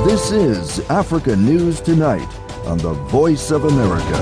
This is Africa News Tonight on the Voice of America.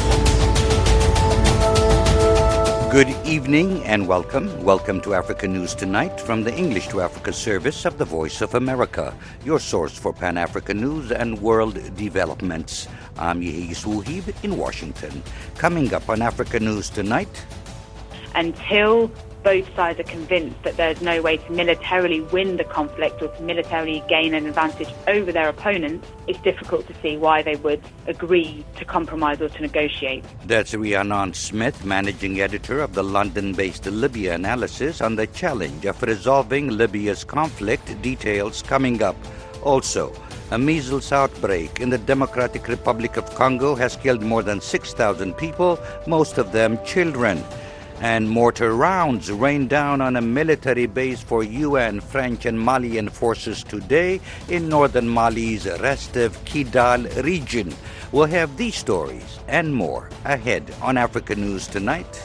Good evening and welcome. Welcome to Africa News Tonight from the English to Africa service of the Voice of America, your source for Pan-African news and world developments. I'm Yehis Wuhib in Washington. Coming up on Africa News Tonight. Until both sides are convinced that there's no way to militarily win the conflict or to militarily gain an advantage over their opponents, it's difficult to see why they would agree to compromise or to negotiate. That's Rhiannon Smith, managing editor of the London-based Libya Analysis, on the challenge of resolving Libya's conflict. Details coming up. Also, a measles outbreak in the Democratic Republic of Congo has killed more than 6,000 people, most of them children. And mortar rounds rained down on a military base for UN, French and Malian forces today in northern Mali's restive Kidal region. We'll have these stories and more ahead on Africa News Tonight.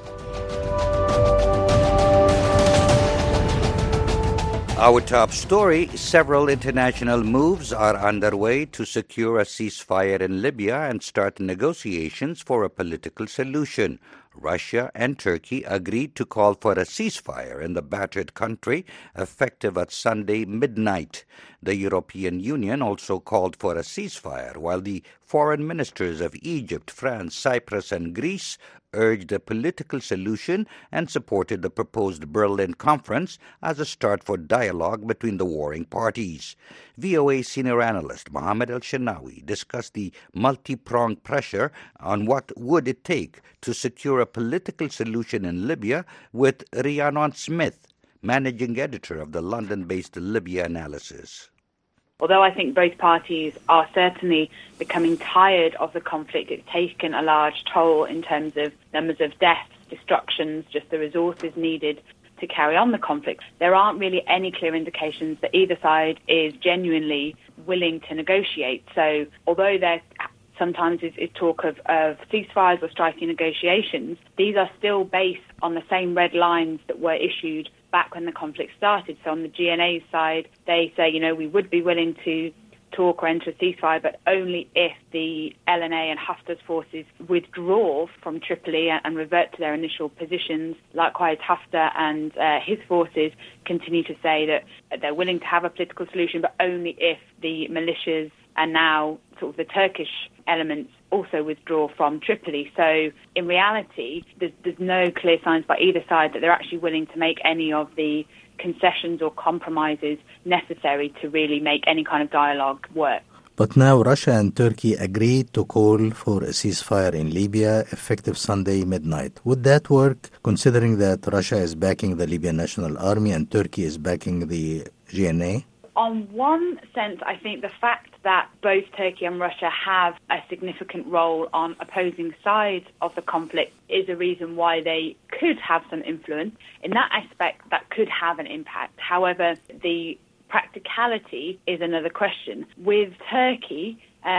Our top story: several international moves are underway to secure a ceasefire in Libya and start negotiations for a political solution. Russia and Turkey agreed to call for a ceasefire in the battered country, effective at Sunday midnight. The European Union also called for a ceasefire, while the foreign ministers of Egypt, France, Cyprus, and Greece urged a political solution and supported the proposed Berlin Conference as a start for dialogue between the warring parties. VOA senior analyst Mohammed El-Shenawi discussed the multi-pronged pressure on what would it take to secure a political solution in Libya with Rhiannon Smith, managing editor of the London-based Libya Analysis. Although I think both parties are certainly becoming tired of the conflict, it's taken a large toll in terms of numbers of deaths, destructions, just the resources needed to carry on the conflict. There aren't really any clear indications that either side is genuinely willing to negotiate. So although there sometimes is talk of ceasefires or striking negotiations, these are still based on the same red lines that were issued back when the conflict started. So on the GNA side, they say, we would be willing to talk or enter a ceasefire, but only if the LNA and Haftar's forces withdraw from Tripoli and revert to their initial positions. Likewise, Haftar and his forces continue to say that they're willing to have a political solution, but only if the militias and now sort of the Turkish elements also withdraw from Tripoli. So in reality, there's no clear signs by either side that they're actually willing to make any of the concessions or compromises necessary to really make any kind of dialogue work. But now Russia and Turkey agreed to call for a ceasefire in Libya effective Sunday midnight. Would that work, considering that Russia is backing the Libyan National Army and Turkey is backing the GNA? On one sense, I think the fact that both Turkey and Russia have a significant role on opposing sides of the conflict is a reason why they could have some influence. In that aspect, that could have an impact. However, the practicality is another question. With Turkey,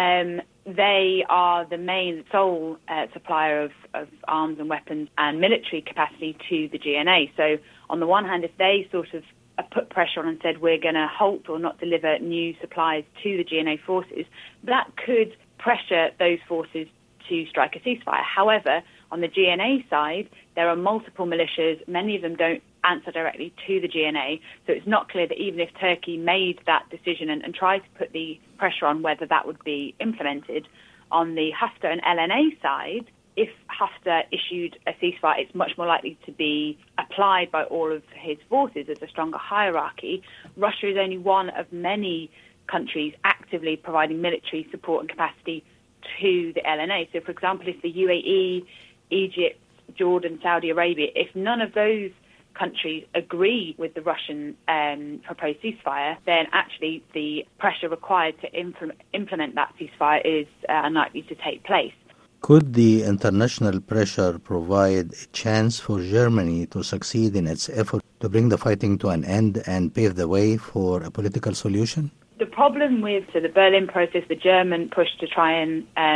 they are the sole supplier of arms and weapons and military capacity to the GNA. So on the one hand, if they sort of put pressure on and said we're going to halt or not deliver new supplies to the GNA forces, that could pressure those forces to strike a ceasefire. However, on the GNA side, there are multiple militias. Many of them don't answer directly to the GNA, so it's not clear that even if Turkey made that decision and tried to put the pressure on whether that would be implemented, on the Haftar and LNA side, if Haftar issued a ceasefire, it's much more likely to be applied by all of his forces as a stronger hierarchy. Russia is only one of many countries actively providing military support and capacity to the LNA. So, for example, if the UAE, Egypt, Jordan, Saudi Arabia, if none of those countries agree with the Russian proposed ceasefire, then actually the pressure required to implement that ceasefire is unlikely to take place. Could the international pressure provide a chance for Germany to succeed in its effort to bring the fighting to an end and pave the way for a political solution? The problem with the Berlin process, the German push to try and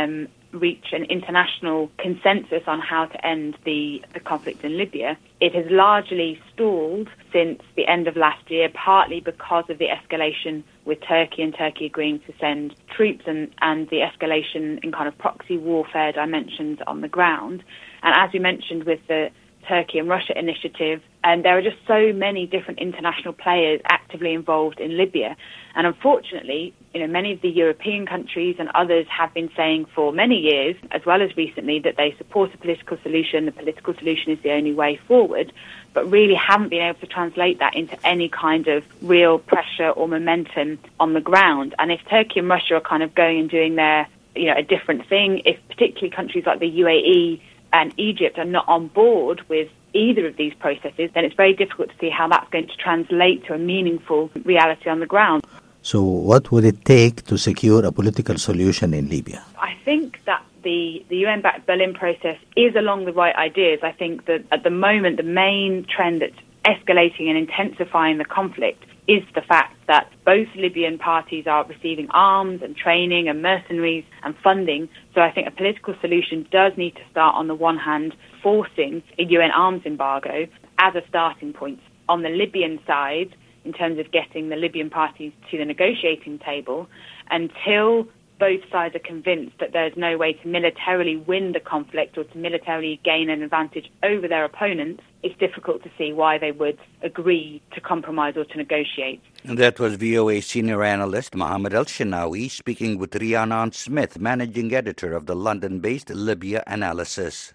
reach an international consensus on how to end the conflict in Libya, it has largely stalled since the end of last year, partly because of the escalation with Turkey and Turkey agreeing to send troops and the escalation in kind of proxy warfare dimensions on the ground. And as we mentioned with the Turkey and Russia initiative, and there are just so many different international players actively involved in Libya. And unfortunately, many of the European countries and others have been saying for many years, as well as recently, that they support a political solution. The political solution is the only way forward, but really haven't been able to translate that into any kind of real pressure or momentum on the ground. And if Turkey and Russia are kind of going and doing their, a different thing, if particularly countries like the UAE and Egypt are not on board with either of these processes, then it's very difficult to see how that's going to translate to a meaningful reality on the ground. So what would it take to secure a political solution in Libya? I think that the UN-backed Berlin process is along the right ideas. I think that at the moment, the main trend that's escalating and intensifying the conflict is the fact that both Libyan parties are receiving arms and training and mercenaries and funding. So I think a political solution does need to start, on the one hand, forcing a UN arms embargo as a starting point. On the Libyan side, in terms of getting the Libyan parties to the negotiating table, until both sides are convinced that there's no way to militarily win the conflict or to militarily gain an advantage over their opponents, it's difficult to see why they would agree to compromise or to negotiate. And that was VOA senior analyst Mohammed El-Shenawi speaking with Rhiannon Smith, managing editor of the London-based Libya Analysis.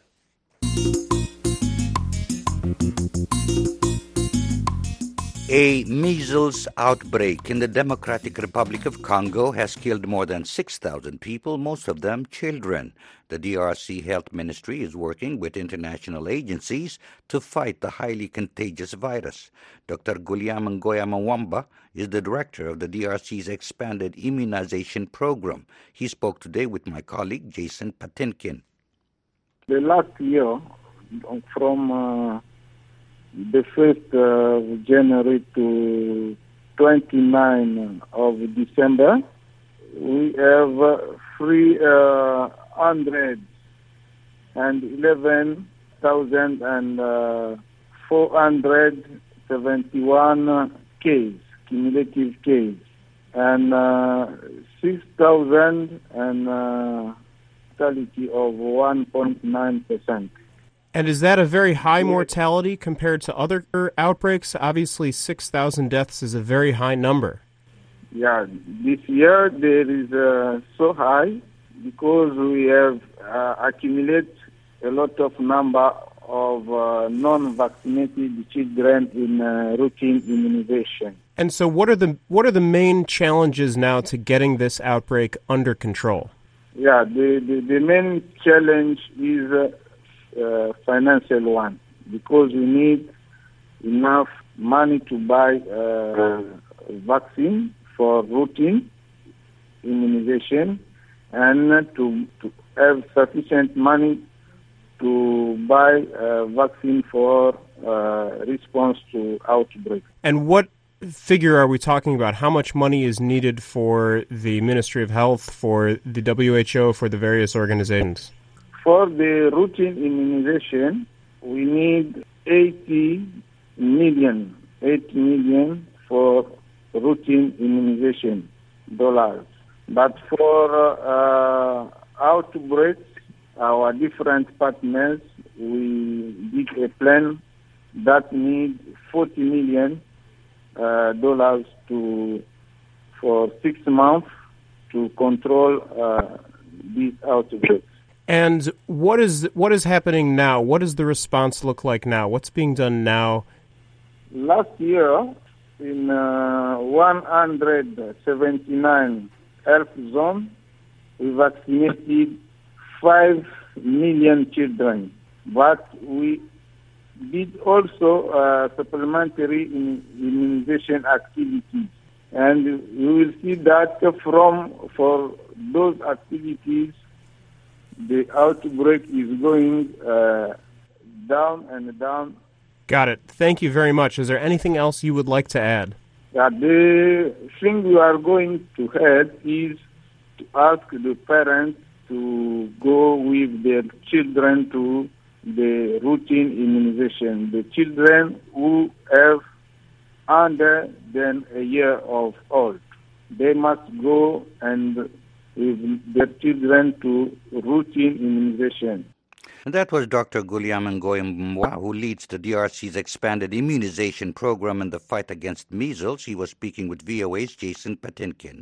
A measles outbreak in the Democratic Republic of Congo has killed more than 6,000 people, most of them children. The DRC Health Ministry is working with international agencies to fight the highly contagious virus. Dr. Guliam Ngoya Mwamba is the director of the DRC's expanded immunization program. He spoke today with my colleague Jason Patinkin. The last year, from the 1st of January to 29 of December, we have 311,471 cases, cumulative cases, and 6,000 and mortality of 1.9%. And is that a very high mortality compared to other outbreaks? Obviously, 6,000 deaths is a very high number. Yeah, this year there is so high because we have accumulated a lot of number of non-vaccinated children in routine immunization. And so what are the main challenges now to getting this outbreak under control? Yeah, the main challenge is financial one, because we need enough money to buy vaccine for routine immunization and to have sufficient money to buy vaccine for response to outbreak. And what figure are we talking about? How much money is needed for the Ministry of Health, for the WHO, for the various organizations? For the routine immunization, we need 8 million for routine immunization dollars. But for outbreaks, our different partners, we did a plan that needs $40 million for 6 months to control these outbreaks. And what is happening now? What does the response look like now? What's being done now? Last year, in 179 health zones, we vaccinated 5 million children. But we did also supplementary immunization activities. And we will see that for those activities, the outbreak is going down and down. Got it. Thank you very much. Is there anything else you would like to add? Yeah, the thing we are going to add is to ask the parents to go with their children to the routine immunization. The children who have under than a year of old, they must go and with their children to routine immunization. And that was Dr. Guliam Ngoyim, who leads the DRC's expanded immunization program in the fight against measles. He was speaking with VOA's Jason Patinkin.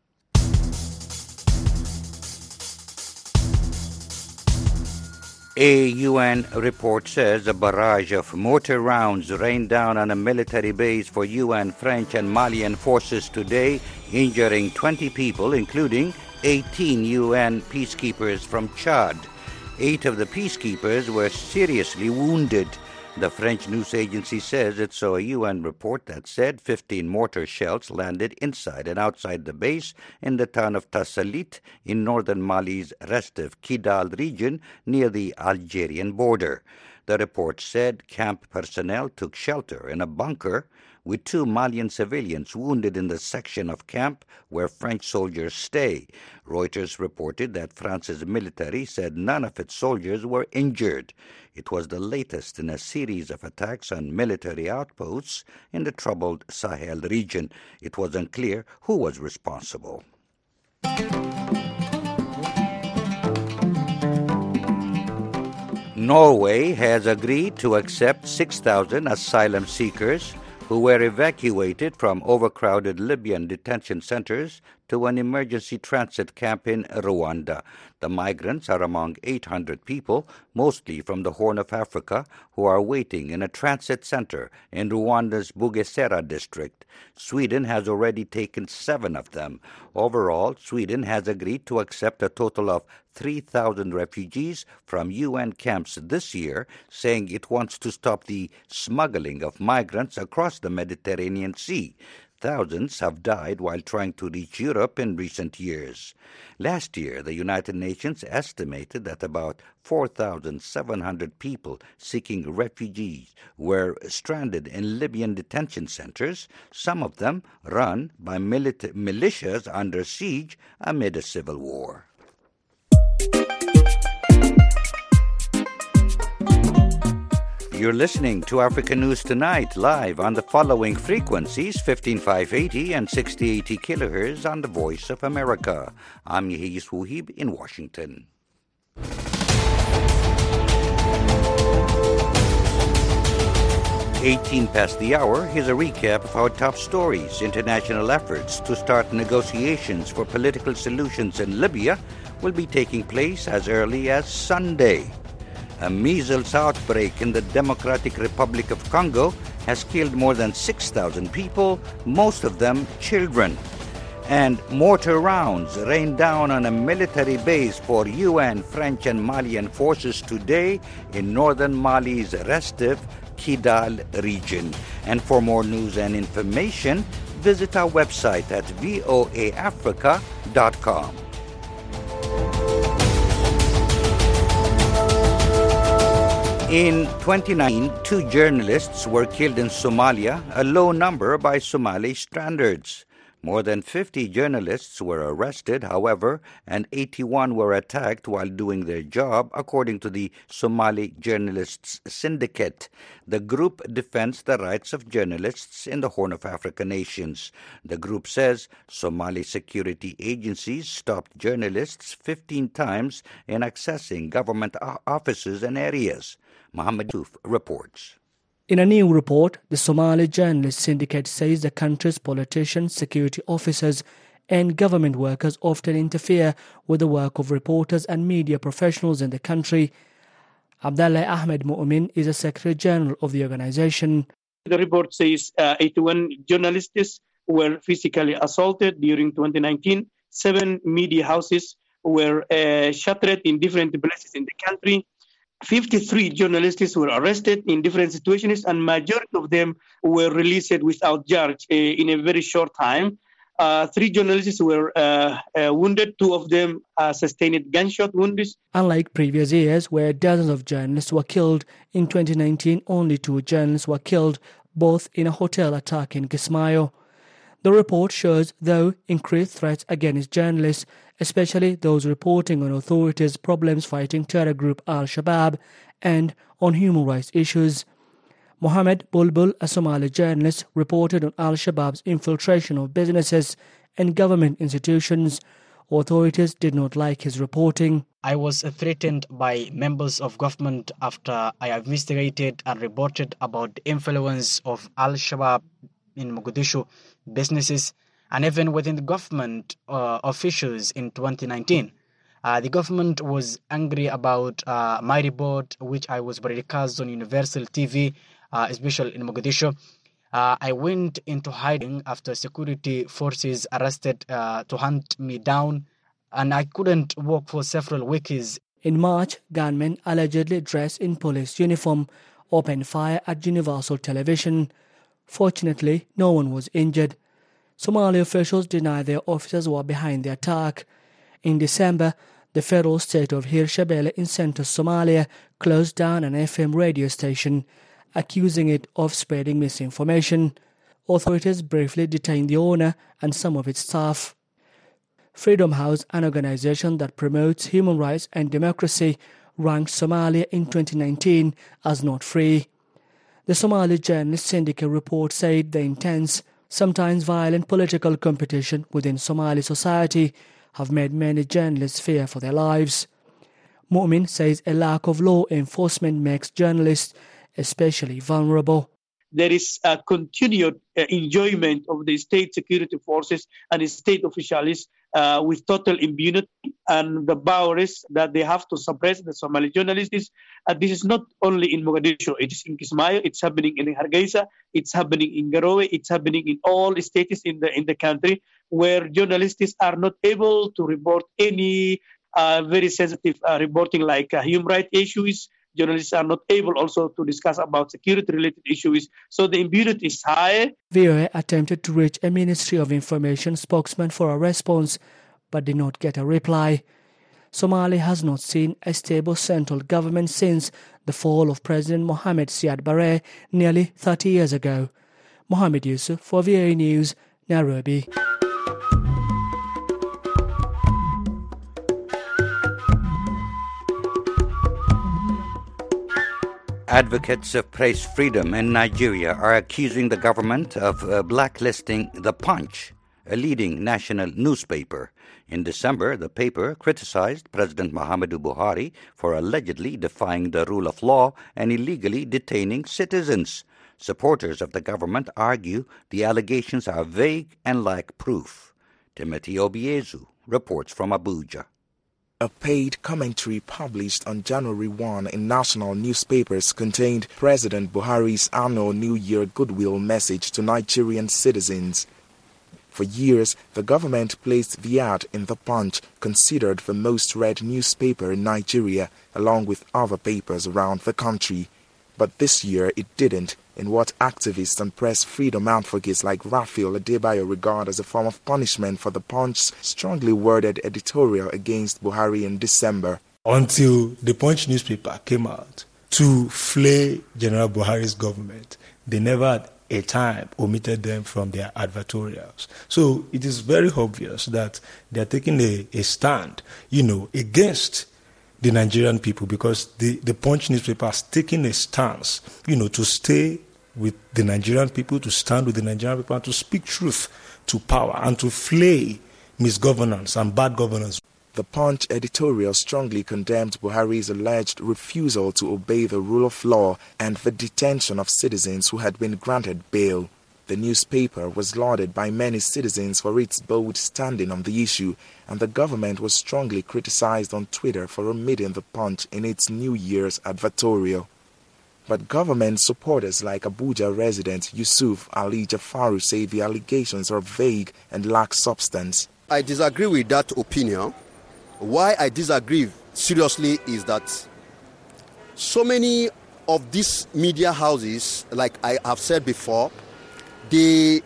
A UN report says a barrage of mortar rounds rained down on a military base for UN, French, and Malian forces today, injuring 20 people, including 18 UN peacekeepers from Chad. 8 of the peacekeepers were seriously wounded. The French news agency says it saw a UN report that said 15 mortar shells landed inside and outside the base in the town of Tassalit in northern Mali's restive Kidal region near the Algerian border. The report said camp personnel took shelter in a bunker with 2 Malian civilians wounded in the section of camp where French soldiers stay. Reuters reported that France's military said none of its soldiers were injured. It was the latest in a series of attacks on military outposts in the troubled Sahel region. It was unclear who was responsible. Norway has agreed to accept 6,000 asylum seekers who were evacuated from overcrowded Libyan detention centers to an emergency transit camp in Rwanda. The migrants are among 800 people, mostly from the Horn of Africa, who are waiting in a transit center in Rwanda's Bugesera district. Sweden has already taken 7 of them. Overall, Sweden has agreed to accept a total of 3,000 refugees from UN camps this year, saying it wants to stop the smuggling of migrants across the Mediterranean Sea. Thousands have died while trying to reach Europe in recent years. Last year, the United Nations estimated that about 4,700 people seeking refugees were stranded in Libyan detention centers, some of them run by militias under siege amid a civil war. You're listening to Africa News Tonight, live on the following frequencies, 15580 and 6080 kilohertz on the Voice of America. I'm Yehiyis Wuhib in Washington. 18 past the hour, here's a recap of our top stories. International efforts to start negotiations for political solutions in Libya will be taking place as early as Sunday. A measles outbreak in the Democratic Republic of Congo has killed more than 6,000 people, most of them children. And mortar rounds rained down on a military base for UN, French, and Malian forces today in northern Mali's restive Kidal region. And for more news and information, visit our website at voaafrica.com. In 2019, 2 journalists were killed in Somalia, a low number by Somali standards. More than 50 journalists were arrested, however, and 81 were attacked while doing their job, according to the Somali Journalists Syndicate. The group defends the rights of journalists in the Horn of Africa nations. The group says Somali security agencies stopped journalists 15 times in accessing government offices and areas. Mohammed Yusuf reports. In a new report, the Somali Journalists Syndicate says the country's politicians, security officers, and government workers often interfere with the work of reporters and media professionals in the country. Abdallah Ahmed Mu'min is a Secretary General of the organization. The report says 81 journalists were physically assaulted during 2019. 7 media houses were shuttered in different places in the country. 53 journalists were arrested in different situations, and majority of them were released without charge in a very short time. 3 journalists were wounded. 2 of them sustained gunshot wounds. Unlike previous years, where dozens of journalists were killed, in 2019 only 2 journalists were killed, both in a hotel attack in Kismayo. The report shows, though, increased threats against journalists, especially those reporting on authorities' problems fighting terror group Al-Shabaab and on human rights issues. Mohammed Bulbul, a Somali journalist, reported on Al-Shabaab's infiltration of businesses and government institutions. Authorities did not like his reporting. I was threatened by members of government after I investigated and reported about the influence of Al-Shabaab in Mogadishu businesses and even within the government officials in 2019. The government was angry about my report, which I was broadcast on Universal TV, especially in Mogadishu. I went into hiding after security forces arrested to hunt me down, and I couldn't work for several weeks. In March, gunmen allegedly dressed in police uniform opened fire at Universal Television. Fortunately, no one was injured. Somali officials deny their officers were behind the attack. In December, the federal state of Hirshabelle in central Somalia closed down an FM radio station, accusing it of spreading misinformation. Authorities briefly detained the owner and some of its staff. Freedom House, an organization that promotes human rights and democracy, ranked Somalia in 2019 as not free. The Somali Journalist Syndicate report said the intense, sometimes violent political competition within Somali society have made many journalists fear for their lives. Mu'min says a lack of law enforcement makes journalists especially vulnerable. There is a continued enjoyment of the state security forces and state officials with total impunity and the powers that they have to suppress the Somali journalists. This is not only in Mogadishu, it is in Kismayo, it's happening in Hargeisa, it's happening in Garowe, it's happening in all states in the country where journalists are not able to report any very sensitive reporting like human rights issues. Journalists are not able also to discuss about security-related issues, so the impunity is high. VOA attempted to reach a Ministry of Information spokesman for a response, but did not get a reply. Somalia has not seen a stable central government since the fall of President Mohamed Siad Barre nearly 30 years ago. Mohammed Yusuf for VOA News, Nairobi. Advocates of press freedom in Nigeria are accusing the government of blacklisting The Punch, a leading national newspaper. In December, the paper criticized President Muhammadu Buhari for allegedly defying the rule of law and illegally detaining citizens. Supporters of the government argue the allegations are vague and lack proof. Timothy Obiezu reports from Abuja. A paid commentary published on January 1 in national newspapers contained President Buhari's annual New Year goodwill message to Nigerian citizens. For years, the government placed the ad in The Punch, considered the most read newspaper in Nigeria, along with other papers around the country. But this year it didn't, in what activists and press freedom advocates like Raphael Adebayo regard as a form of punishment for The Punch's strongly worded editorial against Buhari in December. Until The Punch newspaper came out to flay General Buhari's government, they never at a time omitted them from their advertorials. So it is very obvious that they are taking a stand, against the Nigerian people, because the Punch newspaper has taken a stance, to stay with the Nigerian people, to stand with the Nigerian people, and to speak truth to power, and to flay misgovernance and bad governance. The Punch editorial strongly condemned Buhari's alleged refusal to obey the rule of law and the detention of citizens who had been granted bail. The newspaper was lauded by many citizens for its bold standing on the issue, and the government was strongly criticized on Twitter for omitting The Punch in its New Year's advertorial. But government supporters like Abuja resident Yusuf Ali Jafaru say the allegations are vague and lack substance. I disagree with that opinion. Why I disagree seriously is that so many of these media houses, like I have said before, they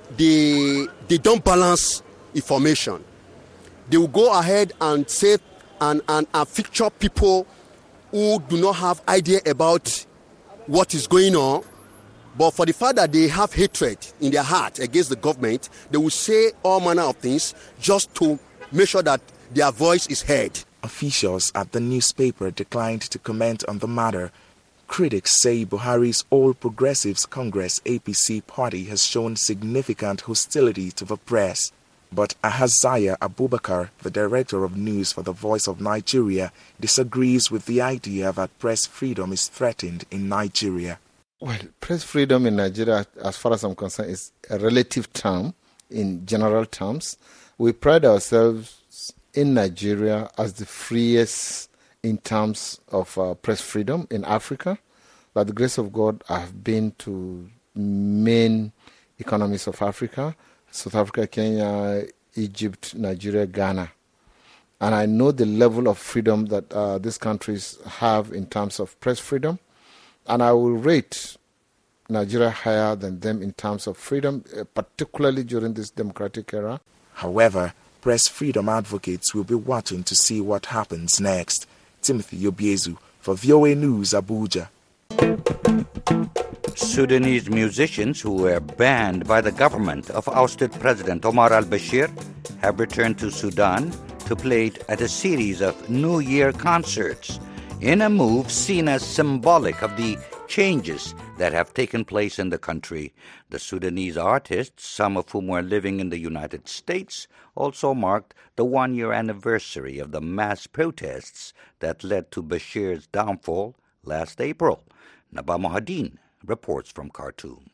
don't balance information. They will go ahead and say and feature people who do not have idea about what is going on, But for the fact that they have hatred in their heart against the government, they will say all manner of things just to make sure that their voice is heard. Officials at the newspaper declined to comment on the matter. Critics say Buhari's All Progressives Congress APC party has shown significant hostility to the press. But Ahaziah Abubakar, the director of news for the Voice of Nigeria, disagrees with the idea that press freedom is threatened in Nigeria. Well, press freedom in Nigeria, as far as I'm concerned, is a relative term in general terms. We pride ourselves in Nigeria as the freest in terms of press freedom in Africa. By the grace of God, I have been to main economies of Africa, South Africa, Kenya, Egypt, Nigeria, Ghana. And I know the level of freedom that these countries have in terms of press freedom. And I will rate Nigeria higher than them in terms of freedom, particularly during this democratic era. However, press freedom advocates will be watching to see what happens next. Timothy Obiezu for VOA News, Abuja. Sudanese musicians who were banned by the government of ousted President Omar al-Bashir have returned to Sudan to play at a series of New Year concerts in a move seen as symbolic of the changes that have taken place in the country. The Sudanese artists, some of whom were living in the United States, also marked the one-year anniversary of the mass protests that led to Bashir's downfall last April. Naba Mohadin reports from Khartoum.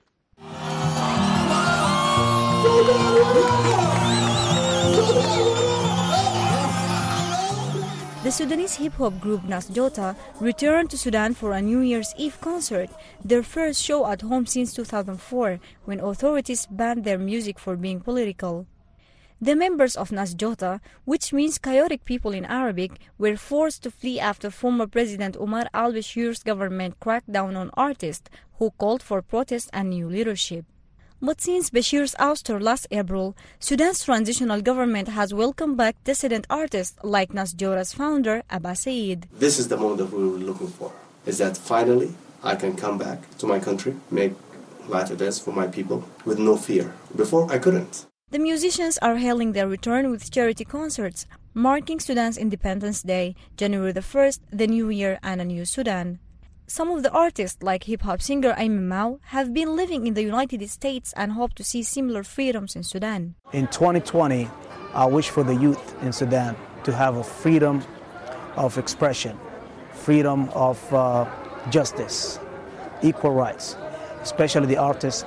The Sudanese hip-hop group Nas Jota returned to Sudan for a New Year's Eve concert, their first show at home since 2004, when authorities banned their music for being political. The members of Nas Jota, which means chaotic people in Arabic, were forced to flee after former President Omar al-Bashir's government cracked down on artists who called for protest and new leadership. But since Bashir's ouster last April, Sudan's transitional government has welcomed back dissident artists like Nas Jota's founder, Abba Said. This is the moment that we were looking for, is that finally I can come back to my country, make life a best for my people with no fear. Before, I couldn't. The musicians are hailing their return with charity concerts, marking Sudan's Independence Day, January the 1st, the New Year, and a new Sudan. Some of the artists, like hip-hop singer Ayman Mao, have been living in the United States and hope to see similar freedoms in Sudan. In 2020, I wish for the youth in Sudan to have a freedom of expression, freedom of justice, equal rights, especially the artists.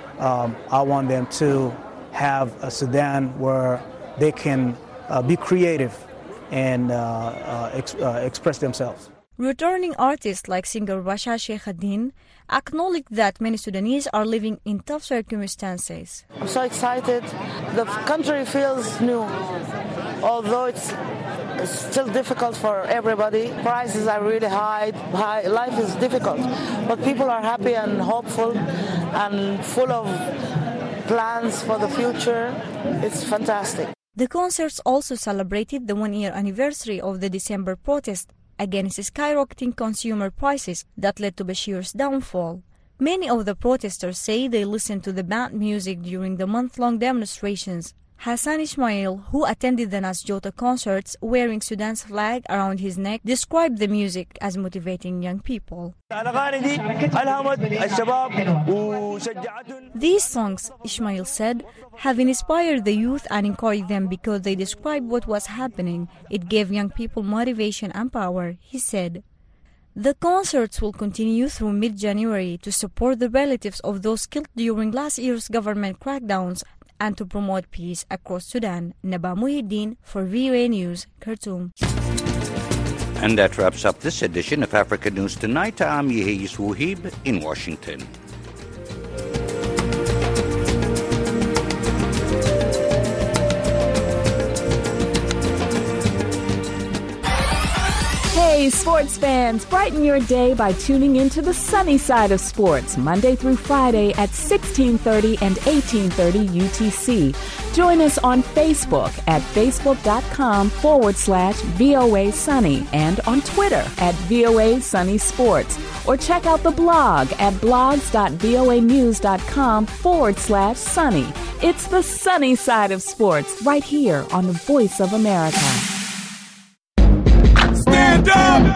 I want them to have a Sudan where they can be creative and express themselves. Returning artists like singer Rasha Sheikhaddin acknowledge that many Sudanese are living in tough circumstances. I'm so excited. The country feels new, although it's still difficult for everybody. Prices are really high. Life is difficult, but people are happy and hopeful and full of plans for the future. It's fantastic. The concerts also celebrated the one-year anniversary of the December protest against skyrocketing consumer prices that led to Bashir's downfall. Many of the protesters say they listened to the band music during the month-long demonstrations. Hassan Ismail, who attended the Nas Jota concerts wearing Sudan's flag around his neck, described the music as motivating young people. These songs, Ismail said, have inspired the youth and encouraged them because they describe what was happening. It gave young people motivation and power, he said. The concerts will continue through mid-January to support the relatives of those killed during last year's government crackdowns and to promote peace across Sudan. Naba Muhyiddin for VOA News, Khartoum. And that wraps up this edition of Africa News Tonight. I'm Yehis Wuhib in Washington. Hey, Sports fans, brighten your day by tuning into the sunny side of sports, Monday through Friday at 16:30 and 18:30 UTC. Join us on Facebook at facebook.com/VOA Sunny and on Twitter at VOA Sunny Sports. Or check out the blog at blogs.voanews.com/sunny. It's the sunny side of sports right here on the Voice of America. Stand up!